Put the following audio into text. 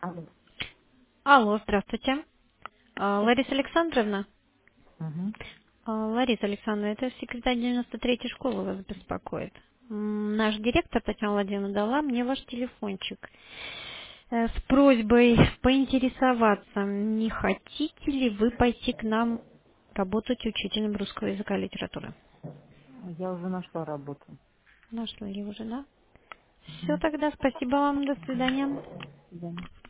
Алло. Алло, здравствуйте. Лариса Александровна? Угу. Лариса Александровна, это секретарь 93-й школы вас беспокоит. Наш директор Татьяна Владимировна дала мне ваш телефончик с просьбой поинтересоваться, не хотите ли вы пойти к нам работать учителем русского языка и литературы. Я уже нашла работу. Нашли ли уже, да? Все Угу. тогда, спасибо вам, до свидания. До свидания.